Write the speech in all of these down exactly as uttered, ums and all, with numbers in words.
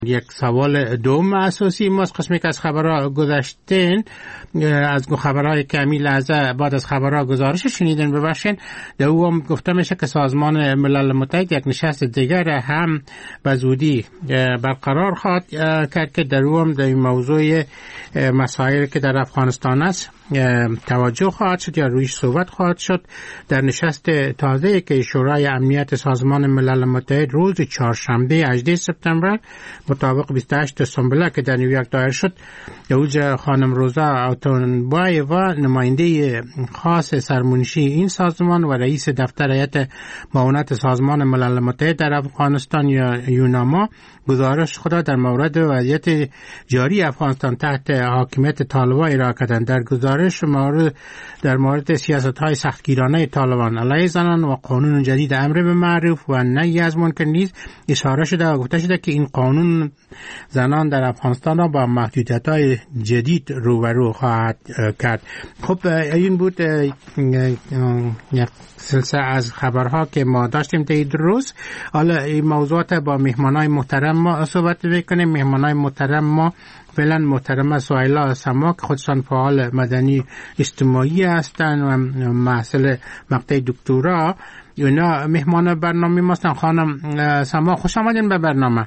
یک سوال دوم اساسی ماست. قسمی که از خبرها گذشتین، از خبرهای که همین لحظه بعد از خبرها گزارش شنیدن ببخشین، در او هم گفته میشه که سازمان ملل متحد یک نشست دیگر هم به زودی برقرار خواهد کرد که در او هم در این موضوع مسائلی که در افغانستان است توجه خواهد شد یا رویش صحبت خواهد شد. در نشست تازه که شورای امنیت سازمان ملل متحد روز چهارشنبه هجدهم سپتامبر مطابق بیست و هشت سنبله که در نیویورک دایر شد، اوج خانم روزا اوتونبایوا نماینده خاص سرمنشی این سازمان و رئیس دفتر هیئت معاونت سازمان ملل متحد در افغانستان یا یوناما گزارش خود در مورد وضعیت جاری افغانستان تحت حاکمیت طالبان ارائه کردند. در گزارش مورد در مورد سیاست‌های سختگیرانه طالبان علیه زنان و قانون جدید امر به معروف و نهی از منکر نیز اشاره شده و گفته شده که این قانون زنان در افغانستان را با محدودیت‌های جدید روبرو خواهد کرد. خب این بود یک سلسله از خبرها که ما داشتیم در این روز. حالا این موضوعات با مهمانای محترم ما صحبت می‌کنیم. مهمانای محترم ما فعلا محترمه سهیلا سما که خودشان فعال مدنی اجتماعی هستند و محصل مقطع دکترا، اینا مهمان برنامه ما هستند. خانم سما خوش آمدین به برنامه.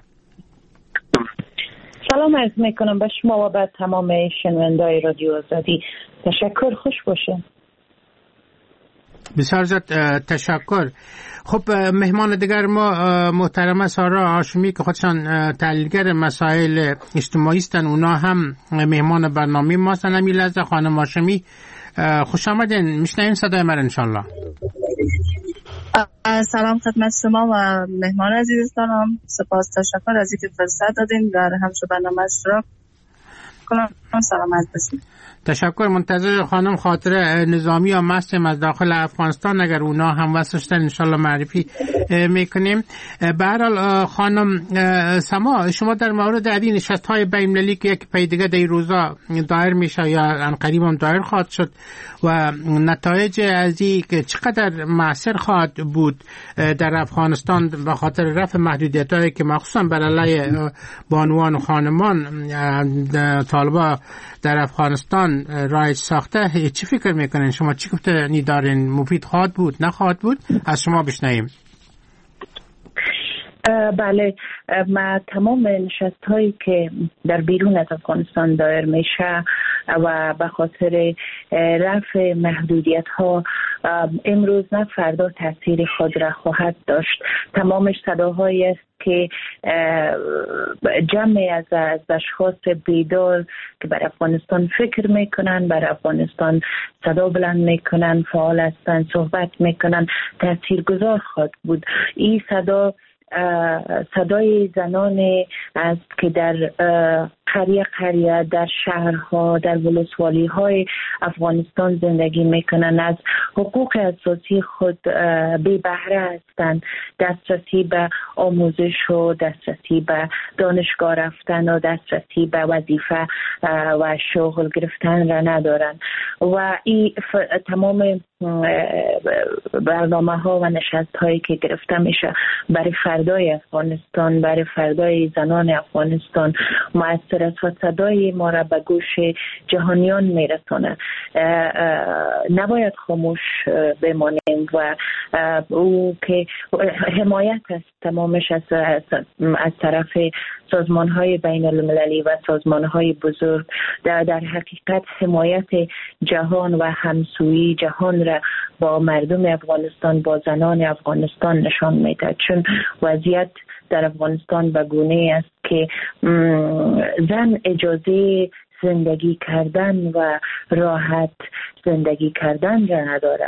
سلام عرض میکنم به شما و به تمام شنونده‌های رادیو آزادی. تشکر، خوش باشه. بسیار زیاد تشکر. خب مهمان دیگر ما محترمه سارا هاشمی که خودشان تحلیلگر مسائل اجتماعی هستند، اونا هم مهمان برنامه ما هستند. همین لحظه خانم هاشمی خوش آمدین، میشنویم صدای من انشالله. سلام خدمت شما و مهمان عزیزانم. سپاس، تشکر از اینکه فرصت دادین در همچون برنامه اشتراک کنم. سلامت باشید. تشکر. منتظر خانم خاطره نظامی یا مستیم از داخل افغانستان، اگر اونا هم وصلشتن انشالله معرفی میکنیم. به هر حال خانم سما، شما در مورد این نشست های بین المللی که یک پی دیگه در روزا دایر میشه یا عنقریب هم دایر خواهد شد و نتایج از این که چقدر مؤثر خواهد بود در افغانستان به خاطر رفع محدودیت هایی که مخصوصا بر علیه بانوان و خانمان طالبا در افغانستان رایج ساخته، چی فکر میکنین شما؟ چی گفته نی دارین؟ مفید خواهد بود نخواهد بود؟ از شما بشنویم. بله، ما تمام نشست هایی که در بیرون از افغانستان دایر میشه و به خاطر رفع محدودیت ها امروز نه فردا تاثیر خود را خواهد داشت. تمامش صداهایی است که جمعی از از اشخاص بیدار که بر افغانستان فکر میکنن، بر افغانستان صدا بلند میکنن، فعال هستن، صحبت میکنن، تاثیرگذار خواهد بود. این صدا صدای زنانی است که در قریه قریه، در شهرها، در ولسوالی های افغانستان زندگی میکنن، از حقوق اساسی خود بی بهره هستند. دسترسی به آموزش و دسترسی به دانشگاه رفتن و دسترسی به وظیفه و شغل گرفتن را ندارن و این تمام برنامه ها و نشست هایی که گرفته میشه برای فردای افغانستان، برای فردای زنان افغانستان مؤثر است و صدای ما را به گوش جهانیان میرسونه. نباید خاموش بمانیم و او که حمایت است تمامش از, از طرف سازمان های بین المللی و سازمان های بزرگ در, در حقیقت حمایت جهان و همسویی جهان را با مردم افغانستان، با زنان افغانستان نشان میده، چون وضعیت در افغانستان به گونه است که زن اجازه زندگی کردن و راحت زندگی کردن را نداره.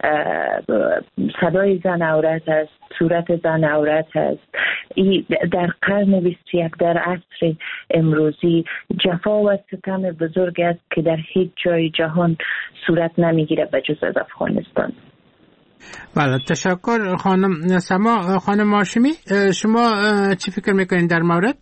صدای زن عورت است، صورت زن عورت است. در قرن بیست و یک در عصر امروزی جفا و ستم بزرگ است که در هیچ جای جهان صورت نمیگیره به جز از افغانستان. بله، تشکر خانم سما. خانم هاشمی، شما چی فکر میکنین در مورد؟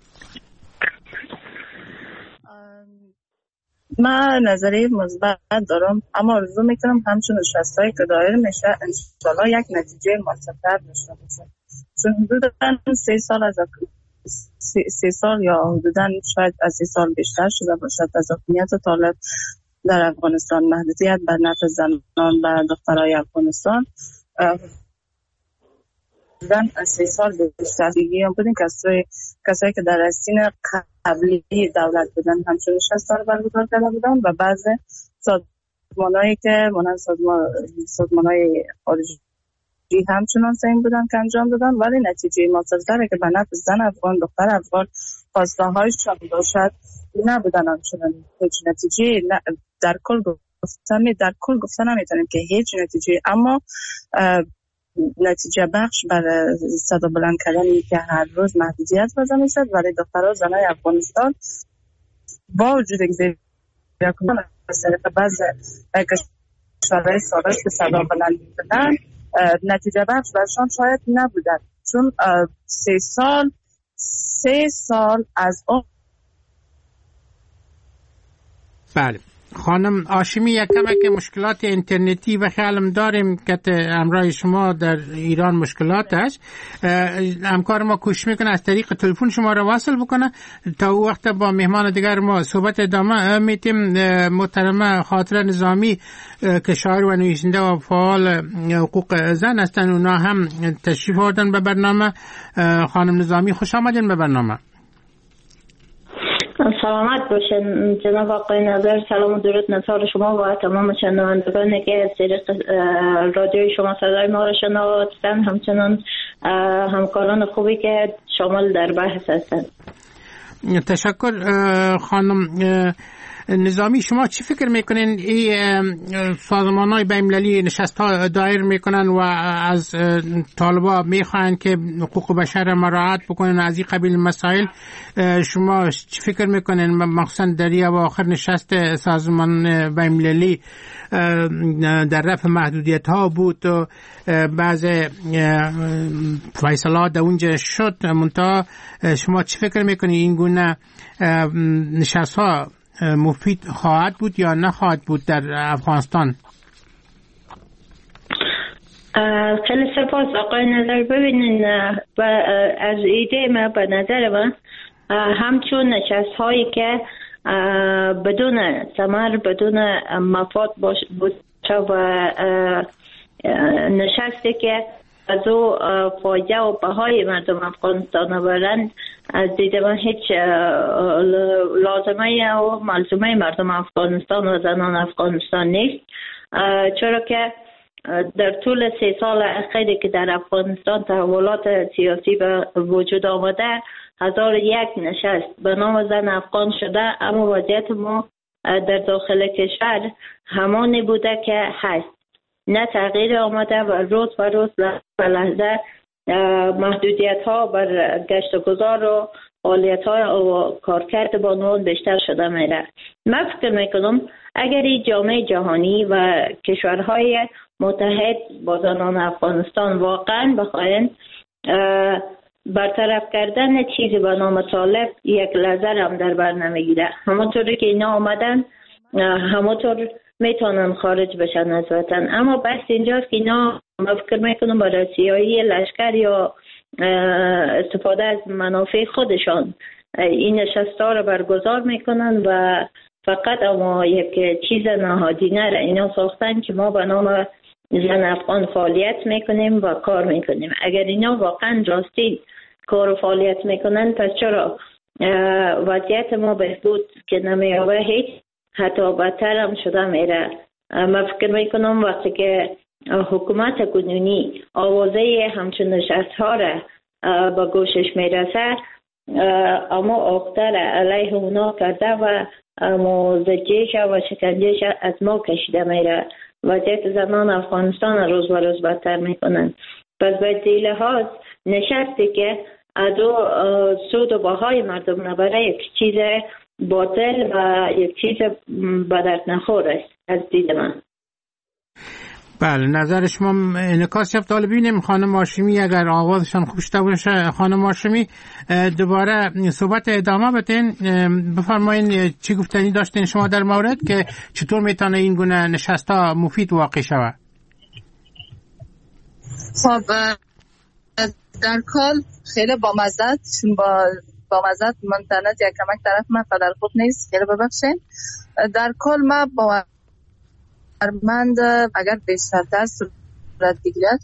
من نظریه مثبت دارم، اما آرزو میکنم همچون نشستایی که دایر میشه انشالله یک نتیجه موثرتر داشته باشه، چون حدوداً سه سال از سی, سی سال یا حدوداً شاید از سی سال بیشتر شده باشد از حکومت طالب در افغانستان. محدودیت بر نفع زنان و دخترای افغانستان حدوداً از سی سال بیشتر دیگه بودیم. کسایی کسایی که در سین قبلی دولت بودن همچون نشست رو برگزار کرده بودن و بعض سازمانایی که مانند سازمان سازمانای خارجی همچنان سعی بودن که انجام دادن، ولی نتیجه موثرتری که به نفع زن افغان، دختر افغان خواسته هایشان باشد نبودن. همچنان هیچ نتیجه در کل گفتن در کل گفتن نمیتونیم که هیچ نتیجه، اما نتیجه بخش بر صدا بلند کردن که هر روز محدودیت وضع میشد، ولی دخترها و زنای افغانستان با وجود اینکه از طریق بعض کشورهای سابق که صدا بلند می‌کردن نتیجه بخش برشان شاید نبودن، چون سه سال سه سال از اون. بله خانم هاشمی، یک کمک مشکلات اینترنتی و خیالم داریم که همراه شما در ایران مشکلات است. همکار ما کوشش میکنه از طریق تلفن شما را واصل بکنه تا او وقت با مهمان دیگر ما صحبت ادامه میتیم. محترمه خاطره نظامی که شاعر و نویسنده و فعال حقوق زن هستند، اونا هم تشریف آوردن به برنامه. خانم نظامی خوش آمدین به برنامه. سلامت باشین جناب آقای نظر. سلام و درود نثار شما و تمام شنوندگانی که از طریق رادیوی شما صدای ما را شنوادن، همچنان همکاران خوبی که شامل در بحث هستند. تشکر. خانم نظامی، شما چی فکر میکنین این سازمان های بین‌المللی نشست ها دایر میکنن و از طالبا میخواین که حقوق بشر مراعات بکنن از این قبیل مسائل؟ شما چی فکر میکنین مخصوصا در این آخر نشست سازمان بین‌المللی در رفع محدودیت ها بود و بعض فیصلات در اونجا شد، منتها شما چی فکر میکنین این گونه نشست ها مفید خواهد بود یا نخواهد بود در افغانستان؟ خیلی سپاس آقای نظر. ببینین از ایده ما به نظر من همچون نشست هایی که بدون ثمر بدون مفاد بود و نشستی که از او فایده و بهای مردم افغانستان آورند، از دید من هیچ لازمه و ملزومه مردم افغانستان و زنان افغانستان نیست، چرا که در طول سه سال اخیری که در افغانستان تحولات سیاسی به وجود آمده، هزار یک نشست به نام زن افغان شده، اما وضعیت ما در داخل کشور همانی بوده که هست، نه تغییر آمده و روز و روز به لحظه محدودیت ها بر گشت و گذار و فعالیت های و کارکرد بانوان بیشتر شده میره. من فکر میکنم اگر این جامعه جهانی و کشورهای متحد با زنان افغانستان واقعا بخواین برطرف کردن چیزی به نام طالب، یک لحظه هم در بر نمیگیره. همونطوری که اینا آمدن همونطور میتونن خارج بشن از وطن، اما بس اینجاست که اینا من فکر میکنم برای سیاهی لشکر یا استفاده از منافع خودشان این نشستا رو برگزار میکنن و فقط اما یک چیز نهادینه را اینا ساختن که ما به نام زن افغان فعالیت میکنیم و کار میکنیم. اگر اینا واقعا راستی کار و فعالیت میکنن، پس چرا وضعیت ما بهبود که نمیابه هیچ حتی بدتر هم شده میره. من فکر میکنم وقتی که حکومت کنونی آوازه همچون نشست ها را با گوشش میرسه، اما آختر علیه اونا کرده و موزجیش و شکنجهش از ما کشیده میره. وضعیت زنان افغانستان روز و روز بدتر میکنن. پس باید زی لحاظ نشستی که از سود و بهای مردم نبره یک چیز باطل و یک چیز بدرد نخور است از دید من. بله، نظر شما انعکاس یافت. حالا ببینیم خانم هاشمی اگر آوازشان خوب شده باشه. خانم هاشمی دوباره صحبت ادامه بدین، بفرمایین چی گفتنی داشتین شما در مورد که چطور میتونه این گونه نشستا مفید واقع شود؟ خب در کل خیلی بامزد چون با بامزد منتنت یک کمک طرف من قدر خوب نیست، خیلی ببخشین. در کل ما با ارمند اگر بیشتر صورت بگیرد.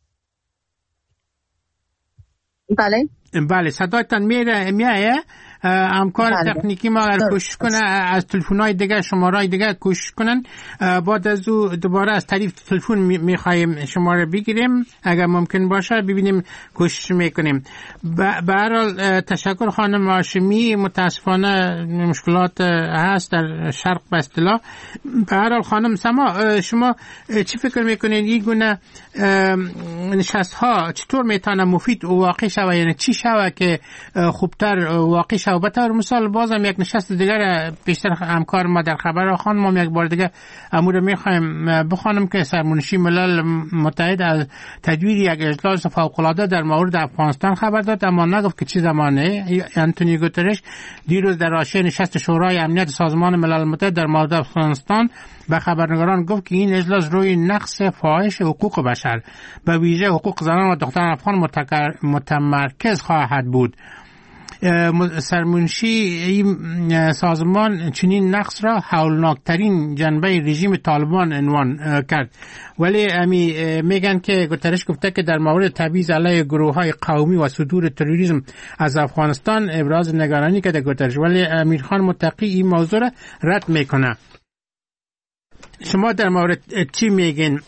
بله بله صدایتان میره میایه. همکار تکنیکی ما اگر کوشش کنه از تلفن‌های دیگه شماره‌های دیگه کوشش کنن، بعد از او دوباره از طریق تلفن میخوایم شماره بگیریم اگر ممکن باشه، ببینیم کوشش میکنیم. به هر حال تشکر خانم هاشمی. متاسفانه مشکلات هست در شرق به اصطلاح. به هر حال خانم سما، شما چی فکر میکنین این گونه نشست ها چطور میتونه مفید و واقعی شوه؟ یعنی چی شوه که خوبتر واقعی شوه؟ و به طور مثال بازم یک نشست دیگر پیشتر همکار ما در خبر خواند، ما یک بار دیگه امور میخوایم بخوانم که سرمنشی ملل متحد از تدویر یک اجلاس فوق‌العاده در مورد افغانستان خبر داد، اما نگفت که چه زمانه. آنتونیو گوترش دیروز در حاشیه نشست شورای امنیت سازمان ملل متحد در مورد افغانستان به خبرنگاران گفت که این اجلاس روی نقض فاحش حقوق بشر به ویژه حقوق زنان و دختران افغان متمرکز خواهد بود. سرمنشی این سازمان چنین نقص را هولناکترین جنبه رژیم طالبان عنوان کرد، ولی امی میگن که گوترش گفته که در مورد تبعیض علیه گروه‌های قومی و صدور تروریسم از افغانستان ابراز نگرانی کرده گوترش، ولی امیرخان متقی این موضوع را رد میکنه. شما در مورد چی میگین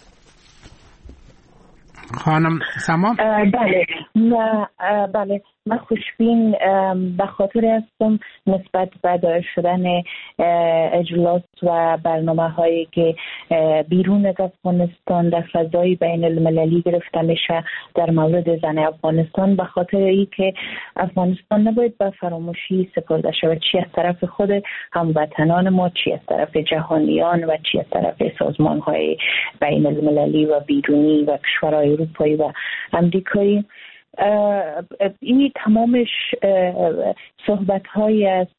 خانم سما؟ بله نه بله من خوشبین به خاطر هستم نسبت به دایر شدن اجلاس و برنامه هایی که بیرون از افغانستان در فضای بین المللی گرفته میشه در مورد زن افغانستان، به خاطر ای که افغانستان نباید به فراموشی سپرده شود، چی از طرف خود هموطنان ما، چی از طرف جهانیان و چی از طرف سازمان های بین المللی و بیرونی و کشورهای اروپایی و امریکایی. این تمامش صحبت های است،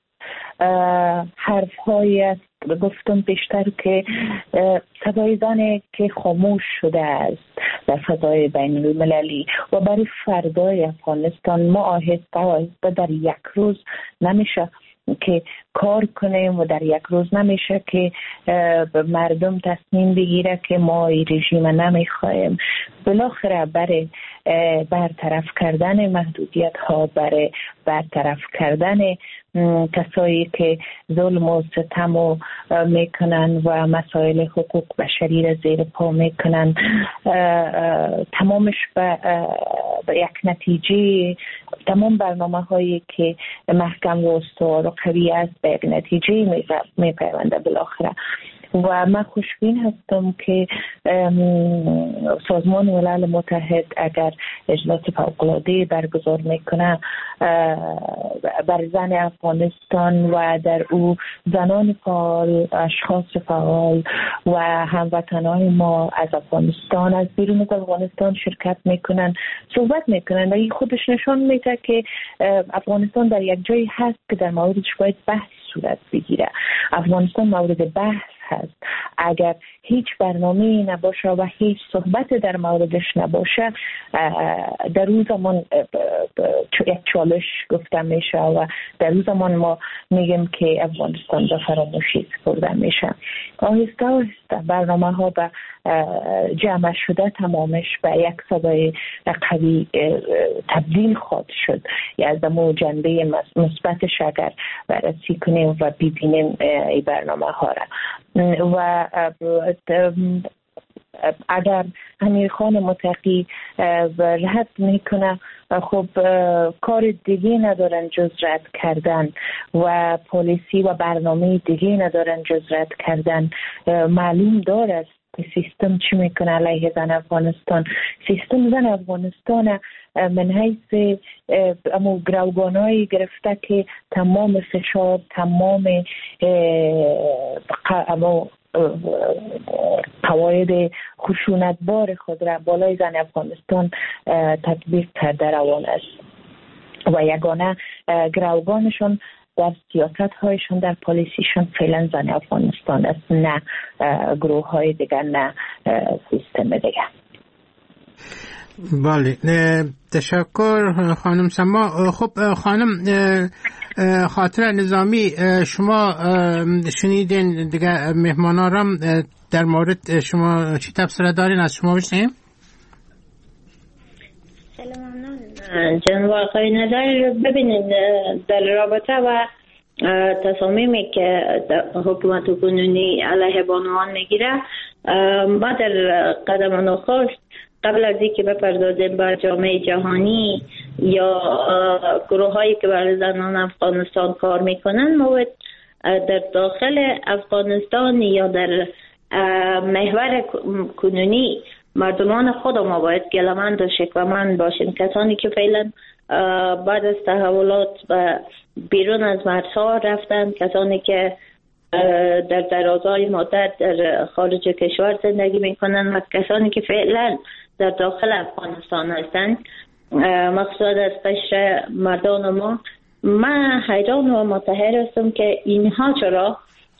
حرف های است. گفتم بیشتر که صدای زنی که خاموش شده است در فضای بین المللی و برای فردای افغانستان ما آهسته آهسته در یک روز نمیشه که کار کنیم و در یک روز نمیشه که مردم تصمیم بگیره که ما این رژیم نمیخوایم. بالاخره برای برطرف کردن محدودیت ها، برای برطرف کردن کسایی که ظلم و ستم و میکنن و مسائل حقوق بشری را زیر پا میکنن، تمامش به یک نتیجه، تمام برنامه هایی که محکم و استوار و قوی است به یک نتیجه میپیونده بالاخره. و من خوشبین هستم که سازمان ملل متحد اگر اجلاس فوق‌العاده برگزار میکنه بر زن افغانستان و در او زنان فعال، اشخاص فعال و هموطنان ما از افغانستان، از بیرون از افغانستان شرکت میکنن، صحبت میکنن و این خودش نشان میده که افغانستان در یک جایی هست که در موردش باید بحث صورت بگیره. افغانستان مورد بحث هست. اگر هیچ برنامه‌ای نباشه و هیچ صحبت در موردش نباشه، در روز زمان یک چالش گفته میشه و در روز زمان ما میگیم که افغانستان به فراموشی سپرده میشه. آهسته آهسته برنامه ها به جمع شده تمامش به یک صدای قوی تبدیل خواهد شد. یا از امو جنبه مثبتش اگر بررسی کنیم و ببینیم این برنامه ها را و اگر امیرخان متقی رد میکنه، خب کار دیگه ندارن جز رد کردن و پالیسی و برنامه دیگه ندارن جز رد کردن. معلوم داره سیستم چی میکنه علیه زن افغانستان. سیستم زن افغانستان من حیث امو گروگانایی گرفته که تمام فشار، تمام امو قواعد خشونتبار خود را بالای زن افغانستان تطبیق کرده روان است و یگانه گروگانشون در سیاست هایشون، در پالیسیشون فعلا زن افغانستان است، نه گروه های دیگر، نه سیستم دیگر. بله، تشکر خانم سما. خب خانم خاطر نظامی، شما شنیدین دیگه مهمانارم در مورد شما چی تبصره دارین؟ از شما بشنیم. سلام ممنون جناب آقای نظر. ببینید در رابطه و تصامیمی که حکومت کنونی علیه بانوان میگیره، ما در قدم نخست قبل از اینکه بپردازیم به جامعه جهانی یا گروه هایی که برای زنان افغانستان کار میکنن، ما باید در داخل افغانستان یا در محور کنونی مردمان خود ما باید گلمند و شکومند باشیم. کسانی که فعلا بعد از تحولات و بیرون از مرزها رفتن، کسانی که در درازای مدت در خارج کشور زندگی میکنن و کسانی که فعلا در داخل افغانستان هستند، مقصود از قشر مردان ما، من حیران و متحیر هستم که اینها چرا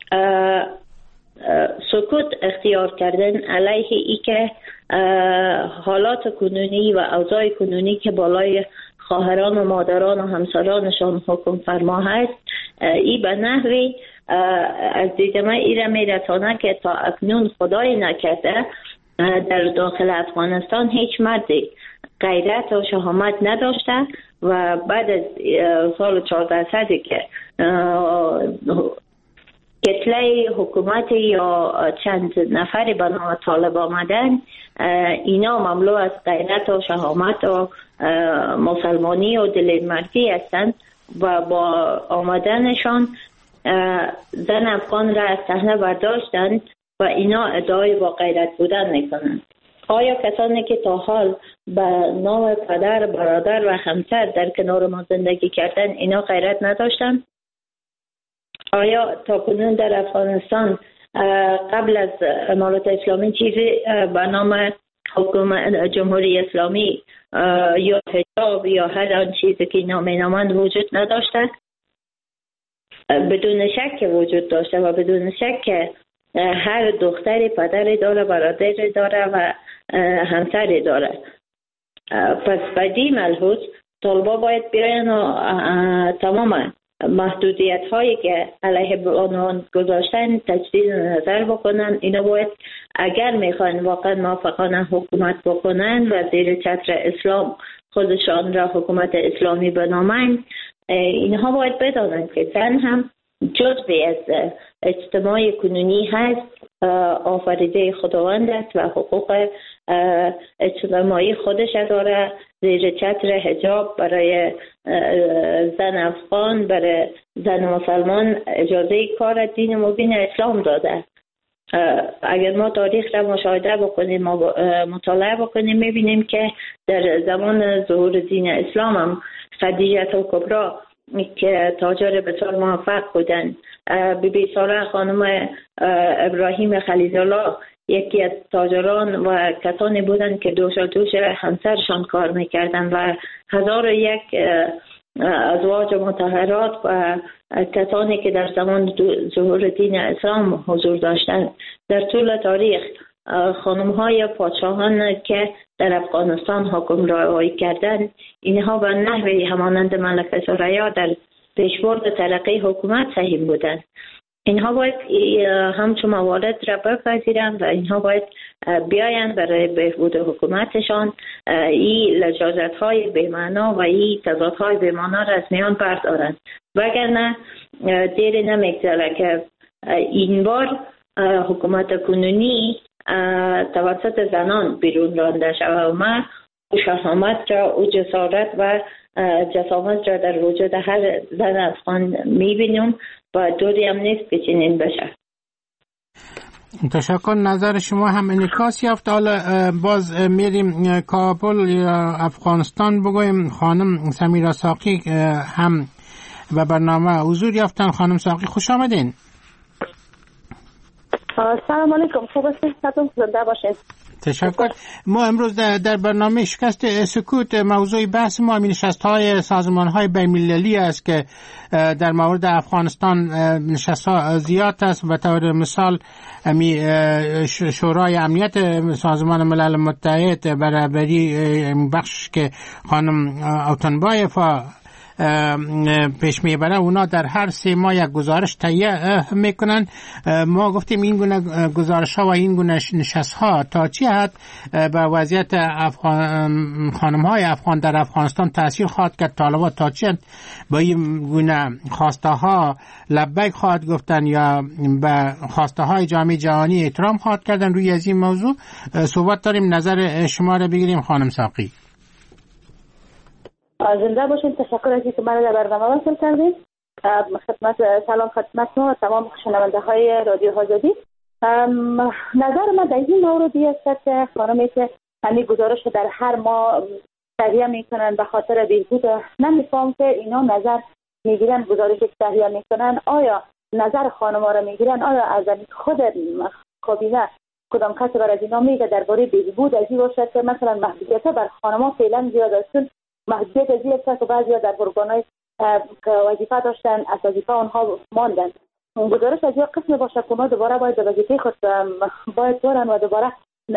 سکوت اختیار کردن علیه ای که حالات کنونی و اوضاع کنونی که بالای خواهران و مادران و همسرانشان حکم فرما هست، ای به نحوی از دید من ای را میرسانه که تا اکنون خدای نکرده در داخل افغانستان هیچ مردی غیرت و شهامت نداشته و بعد از سال چهارده صدی که کتله حکومت یا چند نفری به نام طالب آمدن، اینا مملو از غیرت و شهامت و مسلمانی و دلمردی هستند و با آمدنشان زن افغان را از صحنه برداشتند و اینا ادعای با غیرت بودن میکنند. آیا کسانی که تا حال به نام پدر، برادر و همسر در کنار ما زندگی کردن اینا غیرت نداشتند؟ آیا تا کنون در افغانستان قبل از امارت اسلامی چیزی به نام حکومت جمهوری اسلامی یا حجاب یا هر آن چیزی که اینا مینامند وجود نداشته؟ بدون شک وجود داشته و بدون شک هر دختری پدری داره، برادری داره و همسری داره. پس بدی ملحوظ طالبا باید بیاین و تمام محدودیت هایی که علیه بانوان گذاشتن تجدید نظر بکنن. اینا باید اگر میخوان واقعا موافقانه حکومت بکنن و زیر چتر اسلام خودشان را حکومت اسلامی بنامند، اینها باید بدانند که زن هم جزئی از اجتماع کنونی هست، آفریده خداوند است و حقوق اجتماعی خودش داره. زیر چتر حجاب برای زن افغان، برای زن مسلمان اجازه کار دین مبین اسلام داده. اگر ما تاریخ را مشاهده بکنیم و مطالعه بکنیم میبینیم که در زمان ظهور دین اسلام هم خدیجه کبری که تاجر بسیار موفق بودن، بی بی ساره خانم ابراهیم خلیل الله یکی از تاجران و کسانی بودند که دوش دوش همسرشان کار میکردن و هزار و یک ازواج مطهرات و کسانی که در زمان ظهور دین اسلام حضور داشتند. در طول تاریخ خانم های پادشاهان که در افغانستان حکم رایی کردند، اینها به نحوی همانند ملکه ثریا در پیشبرد ترقی حکومت سهم بودند. اینها باید همچون موارد را بپذیرند و اینها باید بیایند برای بهبود حکومتشان این لجاجت های بی‌معنا و این تضاد های بی‌معنا را از میان بردارند، وگرنه دیر نمیگذره که این بار حکومت کنونی توسط زنان بیرون رانده شود و ما او شهامت را، او جسارت و جسامت را در وجود هر زن افغان میبینیم و دوری هم نیست که چنین بشه. تشکر. نظر شما هم انعکاس یافت. حالا باز میریم کابل یا افغانستان بگویم. خانم سمیرا ساقی هم به برنامه حضور یافتن. خانم ساقی خوش آمدین. سلام علیکم. خوب هستید؟ زنده باشین. تشکر. ما امروز در, در برنامه شکست سکوت موضوع بحث ما نشست‌های سازمان‌های بین‌المللی است که در مورد افغانستان نشست‌ها زیاد است. به طور مثال امی شورای امنیت سازمان ملل متحد برابری بخش که خانم اوتنبایف پیش میبره، اونا در هر سه ماه یک گزارش تهیه میکنن. ما گفتیم این گونه گزارش ها و این گونه نشست ها تا چه حد به وضعیت افغان خانم های افغان در افغانستان تاثیر خواهد کرد؟ طالبان تا چه حد با این گونه خواسته ها لبیک خواهد گفتن یا به خواسته های جامعه جهانی احترام خواهد کردن؟ روی از این موضوع صحبت داریم. نظر شما را بگیریم خانم ساقی. زنده باشین. تشکر از اینکه من در برنامه وصل کردید. خدمت سلام خدمت ما تمام شنونده های رادیو آزادی. نظر من در این موردی است که خانمی که همین گزارش در هر ماه تهیه میکنن به خاطر بهبود، نمیفهم که اینا نظر میگیرن گزارش تهیه میکنن، آیا نظر خانم ها را میگیرن؟ آیا از خود کابینه کدام کسی بر از اینا میگه درباره بهبود از این باشد که مثلا محدودیت بر خانم ها فعلا زیاد است؟ محدودیت از این است که بعضی در ارگان‌های وظیفه داشتن، از وظیفه آنها ماندن. گزارش از این قسم باشه که اونا دوباره باید وظیفه خود باید برن و دوباره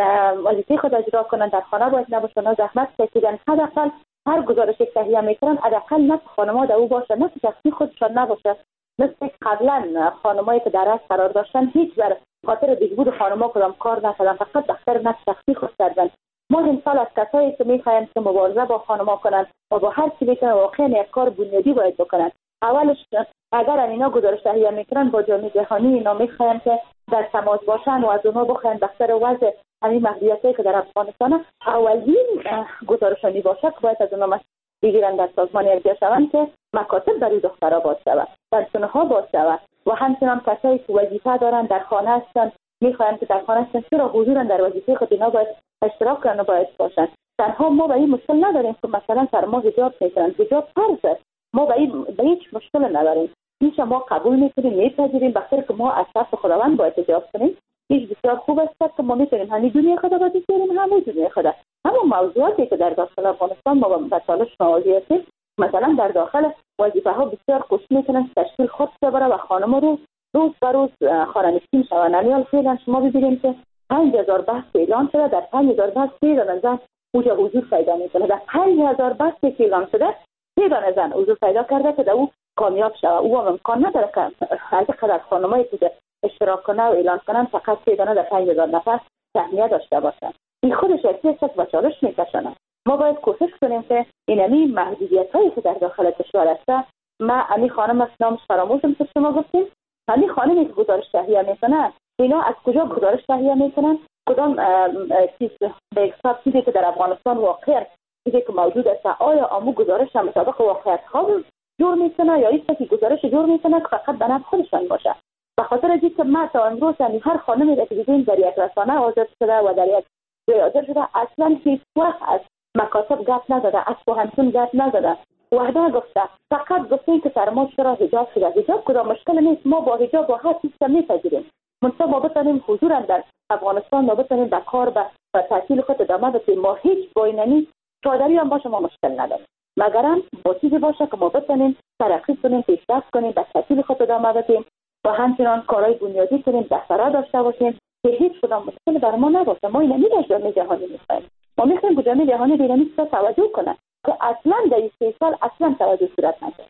وظیفه خود اجرا کنن، در خانه باید نباشن، زحمت کشیدن. حداقل هر گزارش که تهیه میکنن حداقل نفس خانم‌ها در او باشه، نفس شخصی خودشان نباشه. مثل قبلا خانمایی که در از قرار داشتن هیچ بر خاطر بهبود خانم‌ها کدام کار نکردن، فقط دفتر نفس شخصی خود کردن. ما امسال از کسایی که میخوایم که مبارزه با خانم‌ها کنن و با هر چیزی که واقعا یک کار بنیادی باید بکنن، اولش اگر اینا گزارش تهیه میکنن با جامعه جهانی، اینا میخوایم که در تماس باشن و از اونها بخواین بخاطر وضع همین محدودیتی که در افغانستان اولین گزارشانی باشه که باید از اونها بگیرن در سازمان یکجا شوند که مکاتب برای دخترها باز شود، درسونها باز شود و همچنان کسایی که وظیفه دارن در خانه هستن میخوایم که در خانه هستن چرا حضورا در وظیفه خود اینا باید اشتراک کنن و باید باشن. تنها ما به این مشکل نداریم که مثلا سر ما حجاب میکنن، حجاب فرض است، ما به این به هیچ مشکل نداریم، هیچ ما قبول میکنیم میپذیریم، بخاطر که ما از طرف خداوند باید حجاب کنیم. هیچ بسیار خوب است که ما میتونیم همین دنیا خدا باید بسیاریم همون دنیا خدا. اما موضوعاتی که در داخل افغانستان ما به چالش مواجه هستیم، مثلا در داخل وظیفه ها بسیار کوشش میکنن تشکیل خود ببره و خانم رو روز به روز خانه‌نشین شوند. امیال فعلا شما ببینید که پنج هزار بحث اعلان شده، در پنج هزار بحث سه دانه زن اوجا حضور پیدا میکنه. در پنج هزار بحث که اعلان شده سه دانه زن حضور پیدا کرده که در او کامیاب شود. او هم امکان نداره که از قدر خانمایی که اشتراک کنه و اعلان کنن فقط سه دانه در پنج هزار نفر تهنیه داشته باشن. این خودش یک چیز به چالش میکشونه. ما باید کوشش کنیم که اینمی محدودیت‌هایی که در داخل کشور هست، ما امی خانم از نامش فراموشم که شما گفتیم، امی خانمی که گزارش تهیه میکنن اینا از کجا گزارش تهیه میکنن؟ کدام چیز به حساب چیزی که در افغانستان واقع چیزی که موجود است، آیا آمو گزارش هم مطابق واقعیت ها جور میکنه یا ایسته که گزارش جور میکنه که فقط به نفع خودشان باشه؟ به خاطر از اینکه ما تا امروز هر خانمی که دیدیم در یک رسانه آزاد شده و در یک جای آزاد شده اصلا هیچ وقت از مکاتب گپ نزده، از پوهنتون گپ نزده، وحده گفته، فقط گفتیم که سر ما چرا حجاب شده. حجاب کدام مشکل نیست، ما با حجاب با هر چیز میپذیریم، منتها ما بتانیم حضورا در افغانستان ما بتانیم به کار و تحصیل خود ادامه بدیم. ما هیچ باینمی چادری هم باشه ما مشکل نداریم، مگرم با چیزی باشه که ما بتانیم ترقی کنیم، پیشرفت کنیم، به تحصیل خود ادامه بدیم و همچنان کارهای بنیادی کنیم، دفترها داشته باشیم که هیچ کدام مشکل بر ما نباشه. ما اینمی در جامعه جهانی میخوایم، ما میخوایم که جامعه جهانی به اینمی توجه کنه که اصلا در این سه سال اصلا توجه صورت نشد.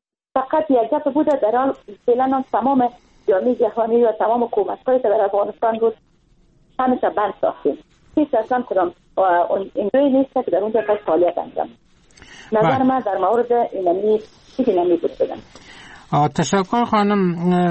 فقط یک گپ بوده در حال فعلا تمام جامعه جهانی و تمام حکومت‌های که در افغانستان بود همیشه بند ساختیم. هیچ اصلا کدام اینجوری نیست که در اونجا کسی فعالیت انجام. نظر من در مورد اینمی چیزی نمی بود بدم. تشکر خانم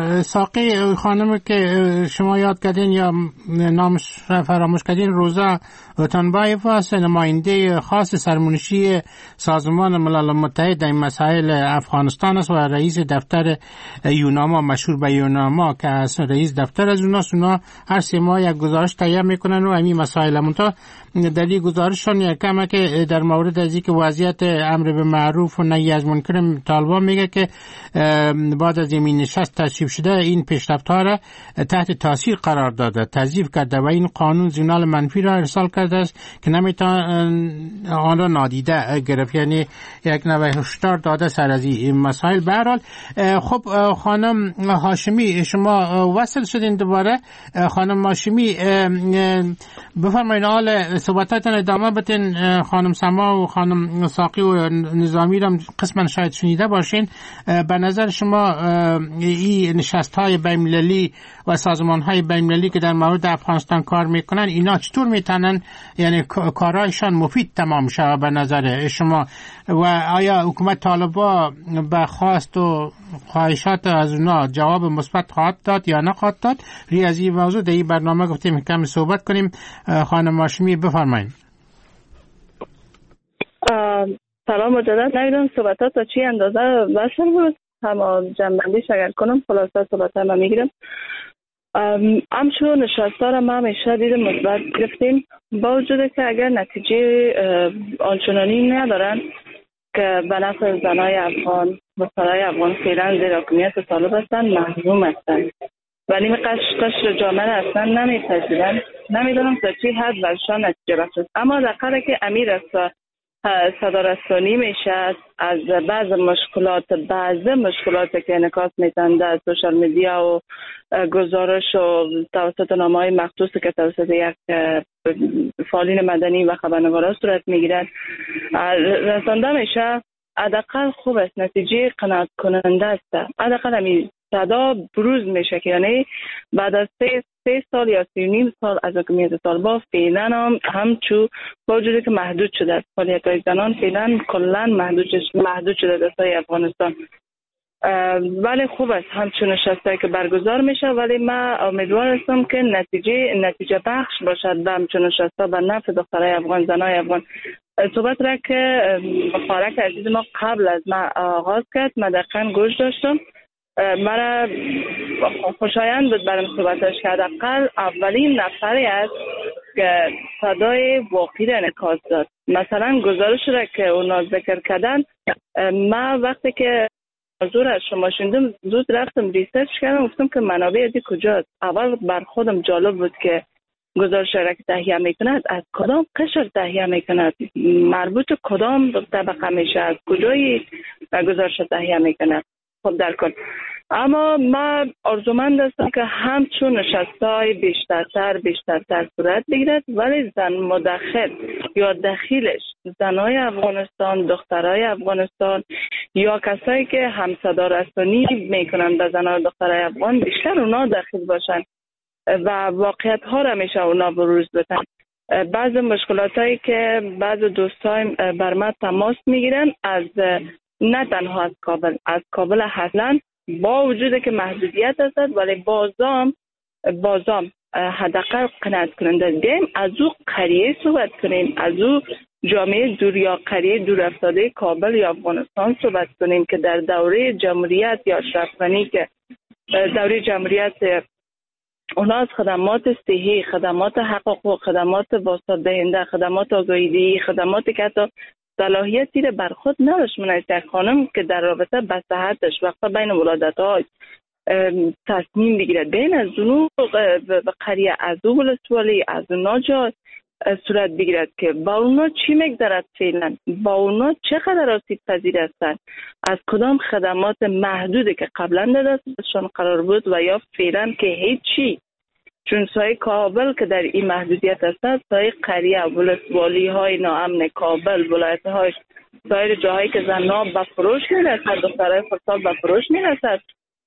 ساقی. خانم که شما یاد کردین یا نامش فراموش کردین، روزا اوتنبایف است، نماینده خاص سرمنشی سازمان ملل متحد در مسائل افغانستان است و رئیس دفتر یوناما، مشهور به یوناما که از رئیس دفتر از اوناست. اونا هر سه ماه یک گزارش تهیه میکنن و همین مسائل منتها در این گزارششون یکم که در مورد از اینکه وضعیت امر به معروف و نهی از منکر طالبان میگه که بعد از این نشست تصویب شده این پیشرفت‌ها را تحت تاثیر قرار داده، تضعیف کرده و این قانون سیگنال منفی را ارسال کرده است که نمیتوان آن را نادیده گرفت، یعنی یک نوع هشدار داده سر از این مسائل. به هر حال خب خانم هاشمی شما وصل شدین دوباره. خانم هاشمی بفرمایید حال صحبتاتون ادامه بدین. خانم سما و خانم ساقی و نظامی را قسما شاید شنیده باشین. به نظر شما این نشست‌های بین‌المللی و سازمان‌های بین‌المللی که در مورد افغانستان کار میکنن اینا چطور میتونن یعنی کارهایشان مفید تمام شود به نظر شما؟ و آیا حکومت طالبان به خواست و خواهشات از اونا جواب مثبت خواهد داد یا نخواهد داد؟ روی از این موضوع در این برنامه گفتیم کم صحبت کنیم. خانم هاشمی بفرمایید. سلام مجدد. نمیدونم صحبتات تا چی اندازه وصل بود، اما جنبندیش اگر کنم خلاصه صحبت هم میگیرم. همچون نشسته را ما همیشه دید مثبت گرفتیم، با وجود که اگر نتیجه آنچنانی ندارن که به نفع زنای افغان و سرای افغان فعلا زیر حکومت طالب هستند، محروم هستند، ولی قش قشر جامعه اصلا نمیپذیرند. نمیدونم تا چی حد برشان نتیجه بخش است، اما در قرار که امیر است صدارستانی میشه از بعض مشکلات بعض مشکلاتی که انعکاس میتن در سوشال میدیا و گزارش و توسط نامه‌های مخصوصی که توسط یک فعالین مدنی و خبرنگاران صورت میگیرد رسانده میشه، حداقل خوب است، نتیجه قناعت کننده است. حداقل همین صدا بروز میشه که یعنی بعد از سه سه سال یا سی نیم سال از حکومت طالبان فعلا هم همچو با وجودی که محدود شده است فعالیت‌های زنان فعلا کلا محدود محدود شده در سای افغانستان، ولی خوب است همچون نشسته که برگزار میشه. ولی من امیدوار هستم که نتیجه نتیجه بخش باشد به همچون نشسته به نفع دخترای افغان، زنای افغان. صحبت را که مبارک عزیز ما قبل از ما آغاز کرد من دقیقاً گوش داشتم، مرا خوشایند بود برام صحبتش که حداقل اولین نفری است که صدای واقعی را انعکاس داد. مثلا گزارش را که اونا ذکر کردن، من وقتی که موضوع را شما شنیدم زود رفتم ریسرچ کردم، گفتم که منابع دی کجاست. اول بر خودم جالب بود که گزارش را که تهیه میکند از کدام قشر تهیه میکند، مربوط کدام طبقه میشه، از کجای گزارش تهیه میکند. خب در کل اما ما آرزومند هستم که همچون نشستای بیشترتر بیشترتر صورت بگیرد، ولی زن مداخل یا دخیلش زنای افغانستان، دخترای افغانستان یا کسایی که همصدا رسانی میکنن به زنای دخترای افغان بیشتر اونا داخل باشن و واقعیت ها را میشه اونا بروز بدن. بعض مشکلات هایی که بعض دوستای بر ما تماس میگیرن از نه تنها از کابل، از کابل اصلا با وجود که محدودیت هست ولی بازام بازام حداقل قناعت کننده دیم از او قریه صحبت کنیم، از او جامعه دور یا قریه دور افتاده کابل یا افغانستان صحبت کنیم که در دوره جمهوریت یا اشرف غنی که دوره جمهوریت اونا از خدمات صحی، خدمات حقوق، خدمات واسطه دهنده، خدمات آگاهیدهی، خدماتی که حتی صلاحیتی را بر خود نداشت. من یک خانم که در رابطه به صحتش وقتا بین ولادت‌ها تصمیم بگیرد بین از اونو و قریه از او ولسوالی از اونا جا صورت بگیرد که با اونا چی میگذرد فعلا، با اونا چقدر آسیب پذیر هستند، از کدام خدمات محدودی که قبلا در دستشان قرار بود و یا فعلا که هیچی، چون سایه کابل که در این محدودیت هست، سایه قریه ولسوالی های ناامن کابل، ولایت های سایر جاهایی که زنها به فروش میرسد، دخترهای خردسال به فروش میرسد،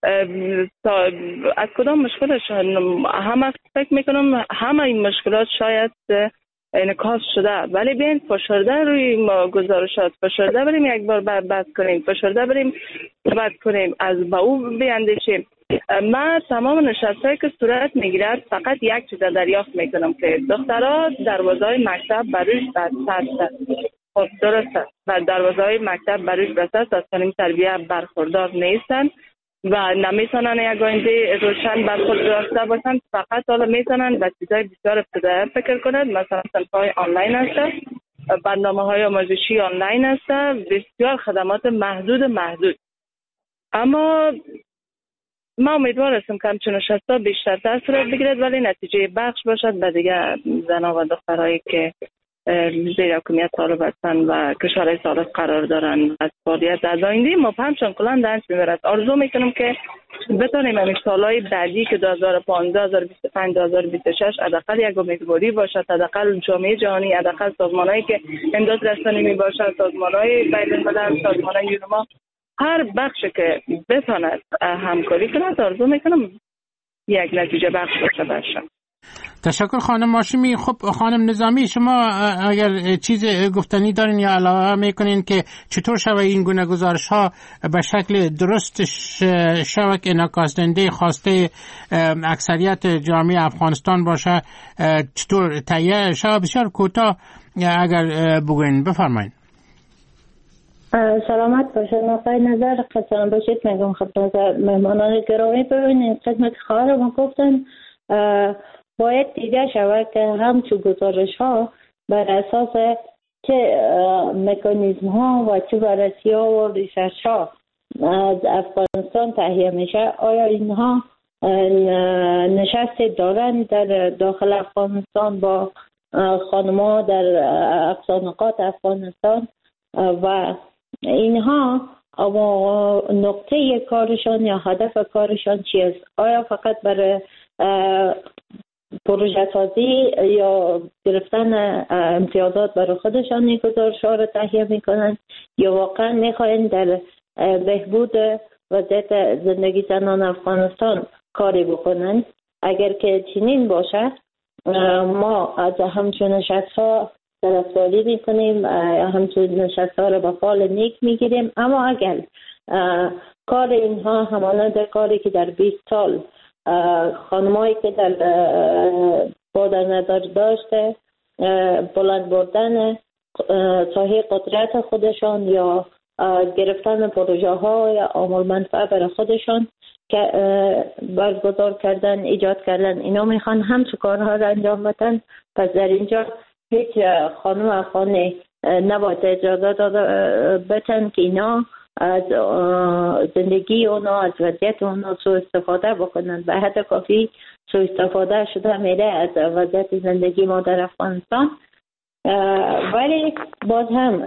از کدام مشکلش همه فکر میکنم همه این مشکلات شاید انعکاس شده، ولی بیاین فشرده روی گزارشات فشرده بریم یک بار بحث کنیم، فشرده بریم صحبت کنیم، از با او بیاندیشیم. من تمام نشستایی که صورت میگیرد فقط یک چیز دریافت میکنم که دخترها دروازهای مکتب بروش بسته است. خب درست است و دروازهای مکتب بروش بسته است، از تعلیم تربیه برخوردار نیستند و نمیتونن یک آینده روشن بر خود داشته باشند، فقط حالا میتونن به چیزهای بسیار ابتدایی فکر کنند، مثلا صنفهای آنلاین هست، برنامه های آموزشی آنلاین هست، بسیار خدمات محدود محدود اما ما امیدوار هستم که همچون نشستا بیشتر تاثیرات بگیرد ولی نتیجه بخش باشد به دیگه زنان و دخترهایی که زیر حکومت طالب هستند و کشورهای ثالث قرار دارند از فعالیت از آینده ما همچون کلان دنس میبرد. آرزو میکنم که بتانیم همین سالهای بعدی که دو هزار و پانزده، دو هزار و بیست و پنج، دو هزار و بیست و شش حداقل یک امیدواری باشد، حداقل جامعه جهانی، حداقل سازمانهایی که امداد رسانی میباشد، سازمانهای بین الملل، سازمانهای یونما، هر بخش که بتاند همکاری کند آرزو میکنم یک نتیجه بخش باشه برشن. تشکر خانم هاشمی. خب خانم نظامی، شما اگر چیز گفتنی دارین یا علاوه میکنین که چطور شود این گونه گزارش ها به شکل درست شود که انعکاس دهنده خواسته اکثریت جامعه افغانستان باشه، چطور تهیه شود؟ بسیار کوتاه اگر بگوین بفرمایید. سلامت باشید. نقطه نظر قسم باشید میگم خدمت مهمانان گرامی. ببینید خدمت خواهرم گفتن باید دیده شود که همچون گزارش ها بر اساس چه مکانیزم ها و چه بررسی ها و ریسرچ ها از افغانستان تهیه میشه، آیا اینها نشست دارن در داخل افغانستان با خانم‌ها در اقصانقات افغانستان و اینها اما نقطه کارشان یا هدف کارشان چیست؟ آیا فقط برای پروژه سازی یا گرفتن امتیازات برای خودشان این گزارش‌ها را تهیه میکنن یا واقعا میخواین در بهبود وضعیت زندگی زنان افغانستان کاری بکنن؟ اگر که چنین باشه ما از همچون نشست‌ها طرفداری میکنیم، همچون نشست‌ها را به فال نیک میگیریم. اما اگر کار اینها همانند کاری که در بیست سال خانمایی که در با در نظر داشته بلند بردن ساحه قدرت خودشان یا گرفتن پروژه ها یا عامل منفعه برای خودشان که برگزار کردن، ایجاد کردن، اینا میخوان همچه کارها را انجام بدن، پس در اینجا هیچ خانم و خانه نباید اجازه داده بتن که اینا از زندگی اونا، از وضعیت اونا سو استفاده بکنن. به حد کافی سو استفاده شده میره از وضعیت زندگی ما در افغانستان. ولی باز هم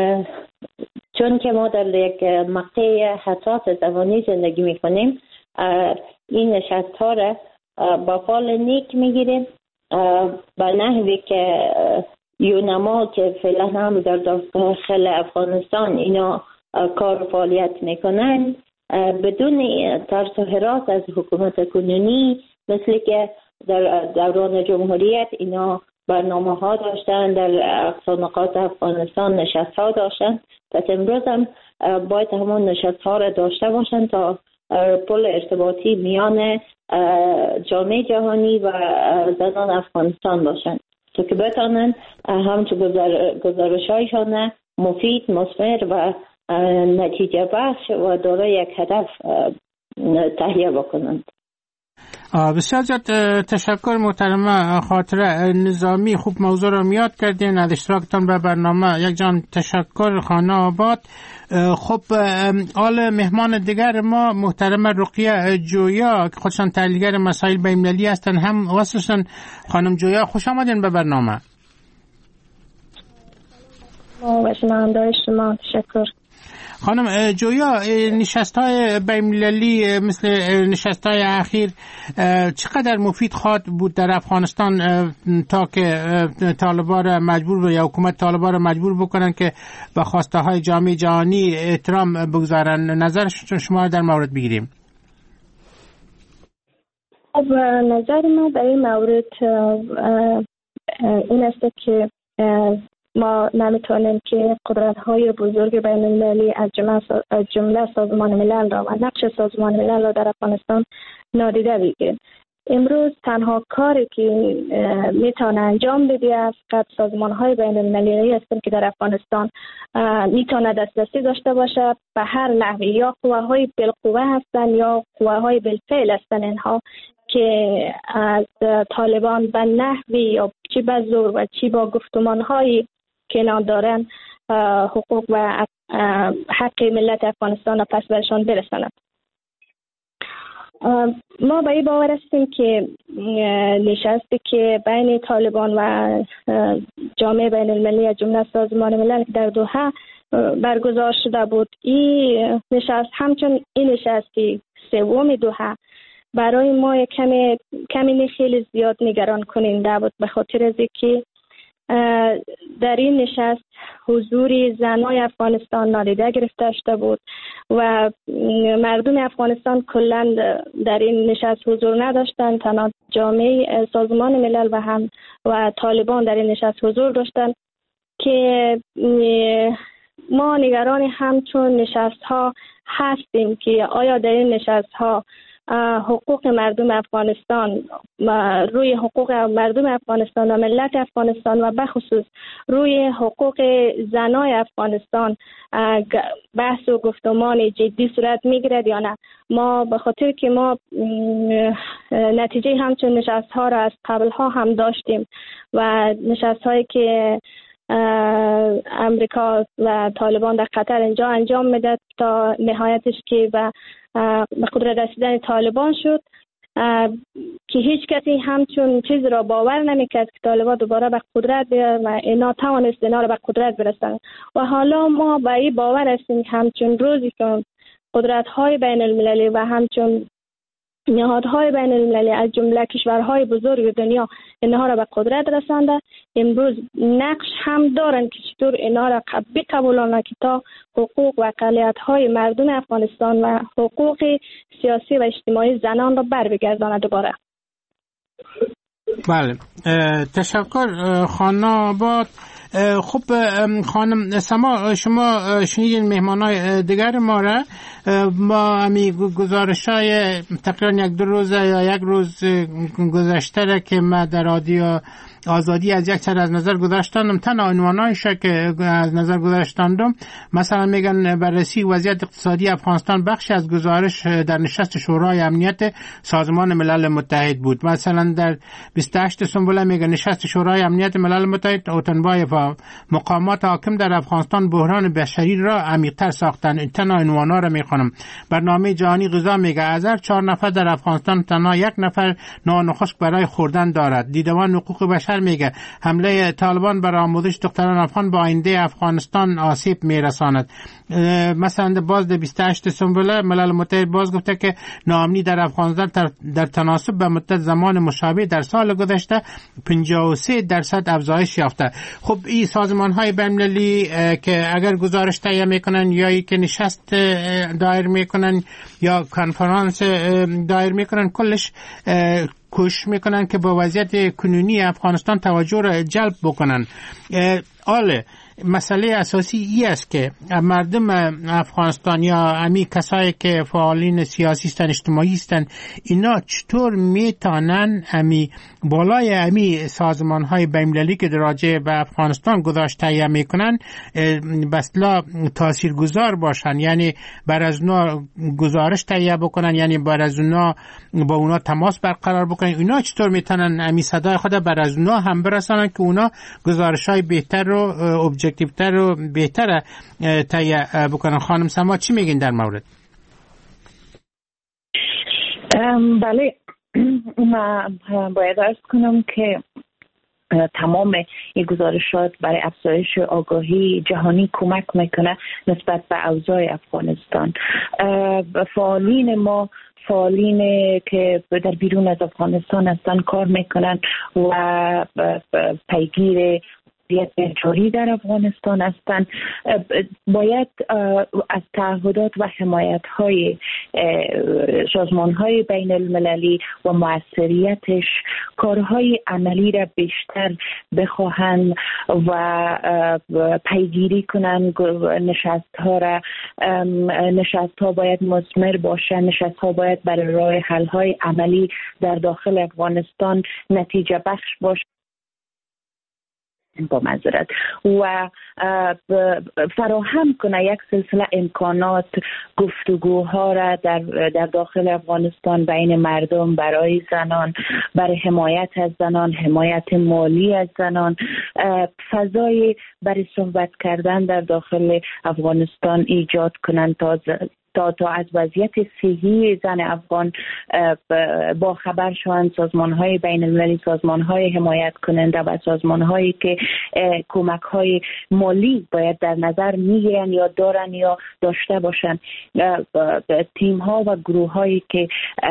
چون که ما در یک مقطع حساس زمانی زندگی میکنیم، این نشست ها را با فال نیک میگیریم به نحوی که یونما که فعلا هم در داخل افغانستان اینا کار و فعالیت میکنن بدون ترس و هراس از حکومت کنونی، مثل که در دوران جمهوریت اینا برنامه ها داشتن، در اقصانقات افغانستان نشست ها داشتن. پس امروز هم باید همون نشست ها را داشته باشن تا پل ارتباطی میان جامعه جهانی و زنان افغانستان باشن تا که بتانن همچون گزارش هایشان مفید، مثمر و نتیجه بخش و دارای یک هدف تهیه بکنند. بسیار زیاد تشکر محترمه خاطره نظامی. خوب موضوع را میاد کردین، از اشتراکتان به برنامه. یک جان تشکر. خانه آباد. خب آل مهمان دیگر ما محترمه رقیه جویا که خودشان تحلیلگر مسائل بین‌المللی هستن، هم واسهشان. خانم جویا خوش آمدین به برنامه. و شما شما تشکر. خانم جویا، نشست‌های بین‌المللی مثل نشست‌های اخیر چقدر مفید خواهد بود در افغانستان تا که طالبان را مجبور یا حکومت طالبان را مجبور بکنن که به خواسته‌های جامعه جهانی احترام بگذارن؟ نظر شما در مورد بگیریم. خب نظر ما در این مورد این است که ما نمیتونیم که قدرت‌های بزرگ بین المللی از جمله, از جمله سازمان ملل را و نقش سازمان ملل را در افغانستان نادیده بگیریم. امروز تنها کاری که میتونه انجام بده است که سازمان‌های بین المللی هستند که در افغانستان میتونه دسترسی داشته باشه به هر نحوی، یا قواهای بالقوه هستند یا قواهای بالفعل هستند، اینها که از طالبان به نحوی یا چی به زور و چی با گفتمان‌های که اینا دارن حقوق و حق ملت افغانستان را پس برشان برساند. ما به این باور هستیم که نشستی که بین طالبان و جامعه بین المللی از جمله سازمان ملل در دوحه برگزار شده بود، این نشست همچون این نشستی سوم دوحه برای ما کمی کمی خیلی زیاد نگران کننده بود، به خاطر از اینکه در این نشست حضور زنای افغانستان نادیده گرفته شده بود و مردم افغانستان کلا در این نشست حضور نداشتند. تنها جامعه سازمان ملل و هم و طالبان در این نشست حضور داشتند که ما نگران همچون نشست ها هستیم که آیا در این نشست ها حقوق مردم افغانستان روی حقوق مردم افغانستان و ملت افغانستان و بخصوص روی حقوق زنای افغانستان بحث و گفتمان جدی صورت میگیرد یا نه. ما به خاطر که ما نتیجه همچون نشست ها را از قبل ها هم داشتیم و نشست هایی که امریکا و طالبان در قطر اینجا انجام میداد تا نهایتش که به قدرت رسیدن طالبان شد که هیچ کسی همچون چیز را باور نمیکرد که طالبان دوباره به قدرت بیاد و اینا توانست اینا را به قدرت برسند. و حالا ما به این باور هستیم همچون روزی که قدرت های بین المللی و همچون نهادهای بین المللی از جمله کشورهای بزرگ دنیا اینها را به قدرت رسانده، امروز نقش هم دارند که چطور اینها را بقبولانند که تا حقوق و اقلیت‌های مردم افغانستان و حقوق سیاسی و اجتماعی زنان را بر بگرداند دوباره. بله، تشکر خانم آباد. خب خانم سما، شما شنیدین مهمانای دیگر ما را با امی گزارش های تقریبا یک دو روز یا یک روز گذشته را که ما در رادیو آزادی از یک سر از نظر گذاشتم، تنها عنوانایش که از نظر گذاشتم مثلا میگن بررسی وضعیت اقتصادی افغانستان بخشی از گزارش در نشست شورای امنیت سازمان ملل متحد بود. مثلا در بیست و هشتم سنبله میگن نشست شورای امنیت ملل متحد اوتنبایف و مقامات حاکم در افغانستان بحران بشری را عمیق‌تر ساختن. تنها عنوانا را میخونم. برنامه جهانی غذا میگه از هر چهار نفر در افغانستان تنها یک نفر نان خشک برای خوردن دارد. دیدبان حقوق بشر میگه حمله طالبان بر آموزش دختران افغان با آینده افغانستان آسیب میرساند. مثلا باز در بیست و هشتم سنبله ملل متحد باز گفته که ناامنی در افغانستان در تناسب به مدت زمان مشابه در سال گذشته پنجاه و سه درصد افزایش یافته. خب این سازمان های بین‌المللی که اگر گزارش تهیه میکنن یا ای که نشست دایر میکنن یا کنفرانس دایر میکنن، کلش کوشش میکنن که با وضعیت کنونی افغانستان توجه را جلب بکنن. آله مسئله اساسی ای است که مردم افغانستان یا امی کسایی که فعالین سیاسی هستند، اجتماعی هستند، اینا چطور میتونن امی بالای امی سازمان های بین‌المللی که راجع به افغانستان گذاشته تهیه میکنن به اصطلاح تاثیرگذار باشن، یعنی بر از اونا گزارش تهیه بکنن، یعنی بر از اونا با اونا تماس برقرار بکنن. اینا چطور میتونن امی صدای خود بر از اونا هم برسانن که اونا گزارش های بهتر و ابجکتیوتر و بهتر تهیه بکنن؟ خانم سما چی میگین در مورد؟ بله، من باید عرض کنم که تمام این گزارشات برای افزایش آگاهی جهانی کمک میکنه نسبت به اوضاع افغانستان. فعالین ما فعالین که در بیرون از افغانستان هستن کار میکنن و پیگیر جاری در افغانستان هستند. باید از تعهدات و حمایت های سازمان های بین المللی و موثریتش کارهای عملی را بیشتر بخواهند و پیگیری کنند. نشست ها را نشست ها باید مثمر باشند. نشست ها باید برای راه حل های عملی در داخل افغانستان نتیجه بخش باشند. با معذرت و فراهم کنه یک سلسله امکانات گفتگوها را در در داخل افغانستان بین مردم برای زنان، برای حمایت از زنان، حمایت مالی از زنان، فضای برای صحبت کردن در داخل افغانستان ایجاد کنند تا تا تا از وضعیت صحی زن افغان با خبر شوند. سازمان‌های بین المللی، سازمان‌های حمایت کننده و سازمان‌هایی که کمک‌های مالی باید در نظر می‌گیرن یا دارن یا داشته باشن، تیم‌ها و گروه‌هایی که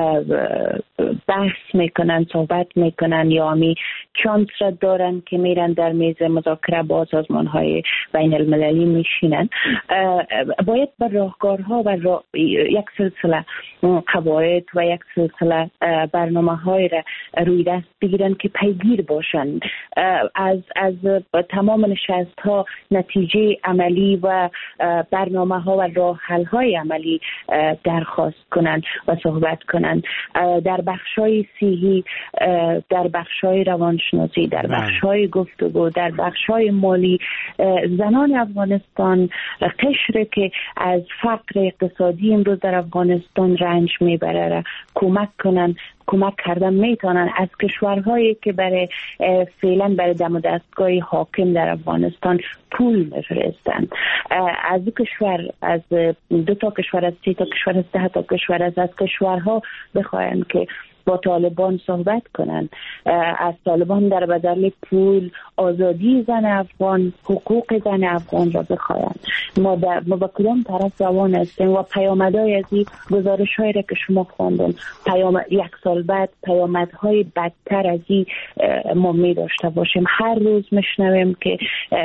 بحث میکنن، صحبت میکنن یا می چانس را دارن که میرن در میز مذاکره با سازمان‌های بین المللی میشینن، باید بر راهکارها و را یک سلسله قواعد و یک سلسله برنامه‌های را روی دست بگیرن که پیگیر باشن از از تمام نشست‌ها نتیجه عملی و برنامه‌ها و راه حل‌های عملی درخواست کنن و صحبت کنن در بخش‌های صحی، در بخش‌های روانشناسی، در بخش‌های گفتگو، در بخش‌های مالی. زنان افغانستان قشر که از فقر اقتصادی امروز در افغانستان رنج میبره را کمک کنن، کمک کردن میتونن از کشورهایی که برای فعلا برای دم و دستگاه حاکم در افغانستان پول میفرستن، از دو کشور، از دو تا کشور، از سه تا کشور، از ده تا کشور، از از کشورها بخواین که با طالبان صحبت کنن، از طالبان در بدل پول آزادی زن افغان، حقوق زن افغان را بخواین. ما در ما با کدام طرف روان هستیم و پیامدهای از این گزارش‌هایی را که شما خواندن، پیام یک سال بعد پیامدهای بدتر از این ما می داشته باشیم. هر روز میشنویم که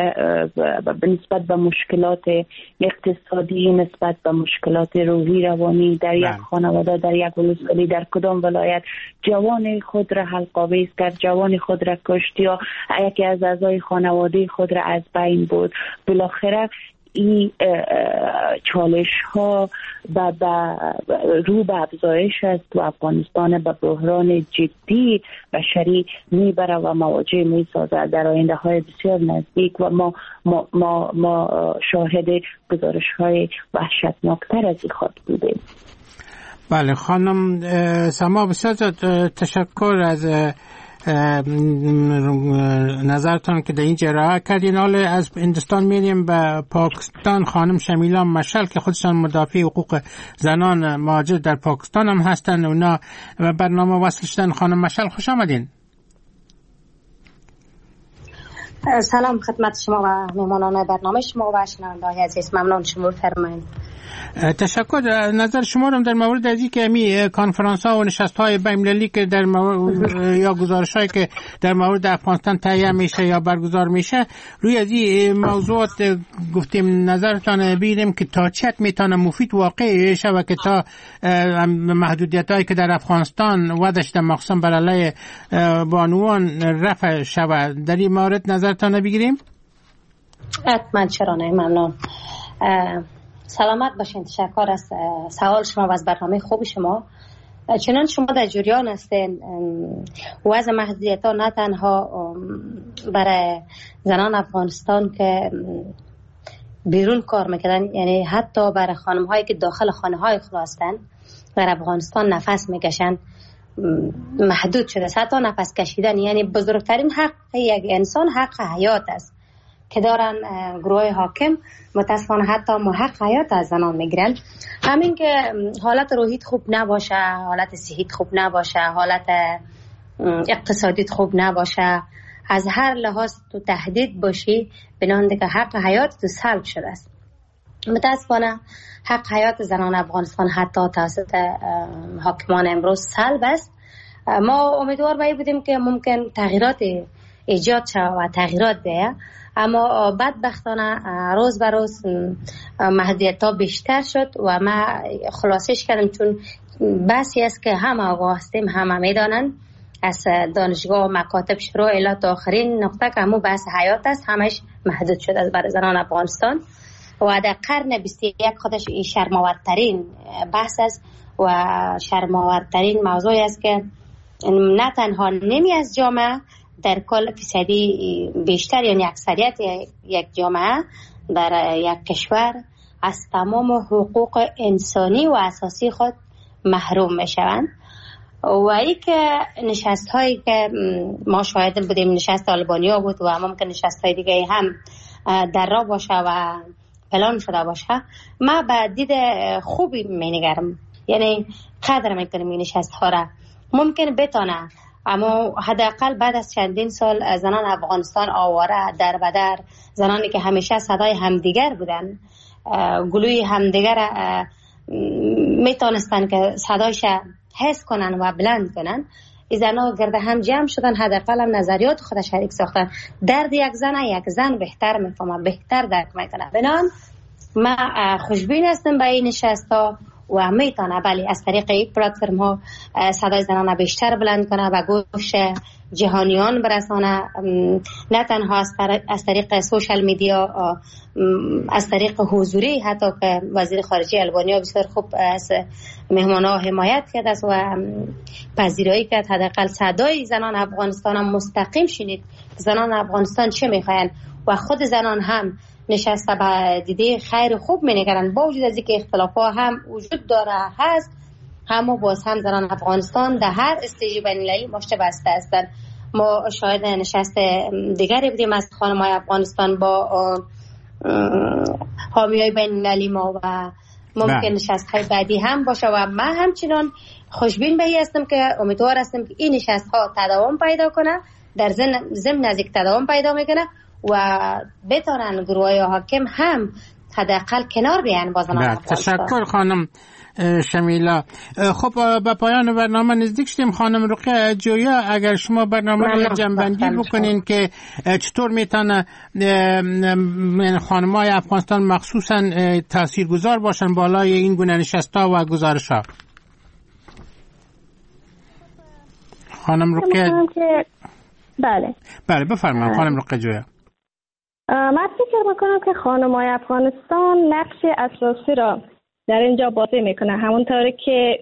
نسبت به مشکلات اقتصادی، نسبت به مشکلات روحی روانی در یک خانواده، در یک ولسوالی، در کدام ولایت جوان خود را حلق‌آویز کرد، جوان خود را کشت یا یکی از اعضای خانواده خود را از بین برد. بالاخره این چالش ها با رو به افزایش است و افغانستان به بحران جدی بشری میبره و مواجه میسازد در آینده های بسیار نزدیک و ما ما ما, ما شاهد گزارش های وحشتناکتر از این خواهد بودیم. بله خانم سما، بسیار تشکر از نظرتان که در این جرعه کردین. حالا از هندوستان میریم به پاکستان. خانم شمیلا مشعل که خودشان مدافع حقوق زنان مهاجر در پاکستان هم هستن، اونا به برنامه وصل شدن. خانم مشعل خوش آمدین. سلام خدمت شما و مهمانان برنامه شما و شنونده‌های عزیز، ممنون شما فرمایید. تشکر. نظر شما رو در مورد از اینکه می کنفرانس ها و نشست های بین المللی که در مورد یا گزارش هایی که در مورد افغانستان تهیه میشه یا برگزار میشه روی از این موضوعات گفتیم نظرتان بگیریم که تا چت میتونه مفید واقعی شه و که تا محدودیت هایی که در افغانستان وضعش در مخصوصا بر علیه بانوان رفع شود. در این مورد نظرتان بگیریم؟ حتما، چرا نه، ممنون. سلامت باشین. تشکر از سوال شما و از برنامه خوب شما. چنان شما در جریان هستین وضع محدودیت ها نه تنها برای زنان افغانستان که بیرون کار میکنن، یعنی حتی برای خانم هایی که داخل خانه های خود هستن در افغانستان نفس میکشن محدود شده. حتی نفس کشیدن، یعنی بزرگترین حق یک انسان حق حیات است که دارن گروه حاکم متاسفانه حتی حق حیات از زنان میگیرن. همین که حالت روحیت خوب نباشه، حالت صحیت خوب نباشه، حالت اقتصادیت خوب نباشه، از هر لحاظ تو تهدید باشی، بنابراین که حق حیات تو سلب شده است. متاسفانه حق حیات زنان افغانستان حتی توسط حاکمان امروز سلب است. ما امیدوار بایی بودیم که ممکن تغییرات ایجاد شود و تغییرات ده، اما بدبختانه روز به روز محدودیت ها بیشتر شد و ما خلاصش کردم چون بحثی است که همه آگاه هستیم، همه میدانند، از دانشگاه و مکاتب شروع الی تا آخرین نقطه که همون بحث حیات است، همش محدود شد از برای زنان افغانستان و در قرن بیست و یک خودش این شرم‌آورترین بحث است و شرم‌آورترین موضوعی است که نه تنها نیمی از جامعه در کل فیصدی بیشتر یعنی اکثریت یک جامعه در یک کشور از تمام حقوق انسانی و اساسی خود محروم میشوند. و ای که نشست هایی که ما شاهد بودیم، نشست آلبانیا بود و ممکن نشست های دیگه هم در راه باشه و پلان شده باشه، ما به دید خوبی مینگرم، یعنی قدر میکنیم این نشست ها را. ممکن بتانه، اما حداقل بعد از چندین سال زنان افغانستان آواره در بدر، زنانی که همیشه صدای همدیگر بودن، گلوی همدیگر میتونستن که صدایش حس کنن و بلند کنن، این زنها گرد هم جمع شدن، حداقل هم نظریات خود شریک ساختن. درد یک زن یک زن بهتر میفهمه، بهتر درک میکنه. بنان ما خوشبین هستم به این نشست ها و میتونه بله از طریق این پلتفرم ها صدای زنان بیشتر بلند کنه و گوش جهانیان برسانه، نه تنها از طریق سوشال میدیا، از طریق حضوری، حتی که وزیر خارجه آلبانیا بسیار خوب از مهمانا حمایت کرد است و پذیرایی کرد حداقل صدای زنان افغانستان هم مستقیم شنید زنان افغانستان چه میخواین و خود زنان هم نشسته به دیده خیر خوب مینگرن، با وجود از اینکه اختلاف ها هم وجود داره هست، اما باز هم زنان افغانستان در هر استیج بین‌المللی مشت بسته هستند. ما شاهد نشست دیگری بودیم از خانم‌های افغانستان با حامیای بین‌المللی ما و ممکن نشست‌های بعدی هم باشه و من همچنان خوشبین به این هستم که امیدوار هستم که این نشست‌ها تداوم پیدا کنه، در ضمن نزدیک تداوم پیدا میکنه و بتونن گروه‌های حاکم هم حداقل کنار بیان با زنان افغانستان. تشکر خانم شمیلا. خب به پایان برنامه نزدیک شدیم. خانم رقیه جویا، اگر شما برنامه رو جنبندی بکنین که چطور میتونه خانم‌های افغانستان مخصوصا تاثیرگذار باشن بالای این گونه نشست‌ها و گزارش‌ها. خانم رقیه. بله بله بفرمایید خانم رقیه جویا. من فکر میکنم که خانم‌های افغانستان نقش اساسی را در اینجا بازی میکنه، همونطوری که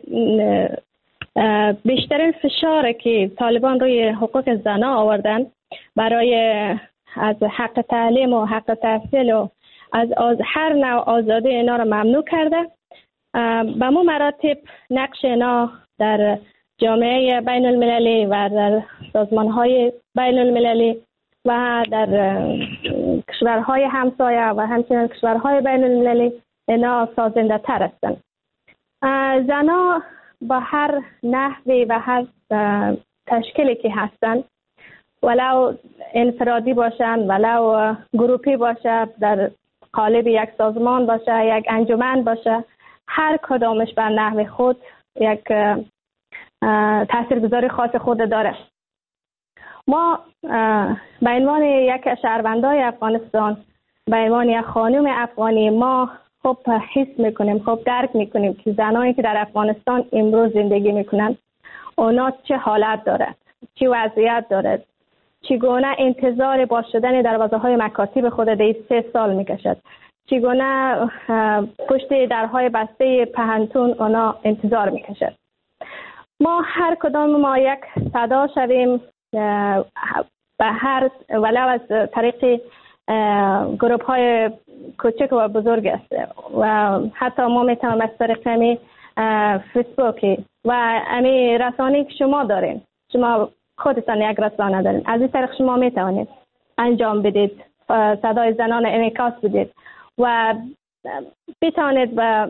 بیشترین فشار که طالبان روی حقوق زنان آوردن برای از حق تعلیم و حق تحصیل و از, از هر نوع آزادی اینا را ممنوع کرده. به مو مراتب نقش اینا در جامعه بین المللی و در سازمان های بین المللی و در کشورهای همسایه و همچنین کشورهای بین المللی اینا سازنده تر هستند. زنها با هر نحوی و هر تشکیلی که هستند، ولو انفرادی باشن ولو گروپی باشه، در قالب یک سازمان باشه، یک انجمن باشه، هر کدامش بر نحو خود یک تاثیرگذاری خاص خود داره. ما به عنوان یک شهروندای افغانستان، به عنوان یک خانم افغانی، ما خب حس میکنیم، خب درک میکنیم که زنانی که در افغانستان امروز زندگی میکنن اونا چه حالت دارد، چه وضعیت دارد، چگونه انتظار باز شدن دروازه های مکاتب خود در سه سال میکشد، چگونه پشت درهای بسته پهنتون اونا انتظار میکشد. ما هر کدام ما یک صدا شویم، به هر ولو از طریق گروپ های کوچک و بزرگ است و حتی ما میتونیم از طریق همی فیسبوکی و همی رسانه‌ای که شما دارین، شما خودتان یک رسانه دارین، از این طریق شما میتونید انجام بدید، صدای زنان انعکاس بدید و بتوانید به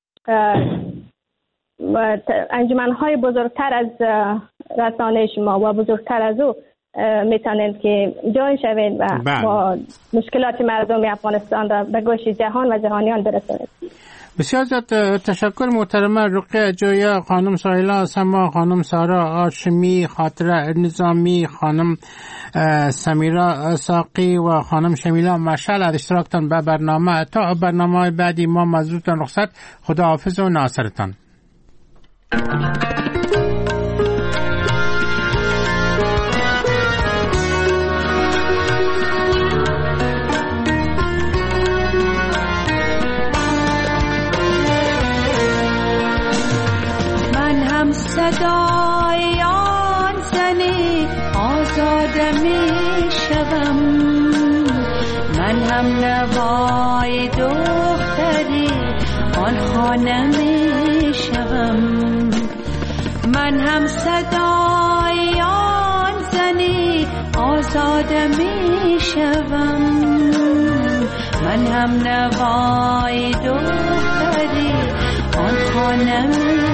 انجمن‌های بزرگتر از رسانه شما و بزرگتر از او میتونید که جای شوید و با مشکلات مردم افغانستان را به گوش جهان و جهانیان برسانید. بسیار زیاد تشکر محترمه رقیه جویا، خانم سایلا سما، خانم سارا هاشمی، خاطره نظامی، خانم سمیرا ساقی و خانم شمیلا مشعل از اشتراکتان به برنامه. تا برنامه بعدی ما مزدورتان رخصت. خداحافظ و ناصرتان. صدای آن زنی آزاده می شوم. من هم نوای دختری آن خانه می شوم. من هم صدای آن زنی آزاده می شوم. من هم نوای دختری آن خانه می